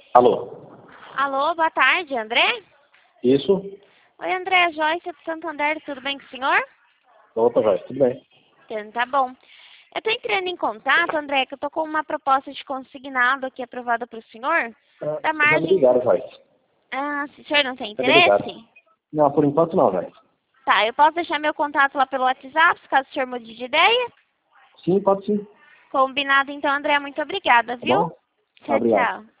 Alô? Alô, boa tarde, André? Isso? Oi, André, Joyce do Santander, tudo bem com o senhor? Opa, Joyce, tudo bem. Então, tá bom. Eu tô entrando em contato, André, que eu tô com uma proposta de consignado aqui aprovada para o senhor, da Já me margem... ligaram, Joyce. Ah, se o senhor não tem Já me ligaram. interesse? Não, por enquanto não, Joyce. Tá, eu posso deixar meu contato lá pelo WhatsApp, caso o senhor mude de ideia? Sim, pode sim. Combinado, então, André, muito obrigada, Tá viu? bom? Tchau, Obrigado. tchau.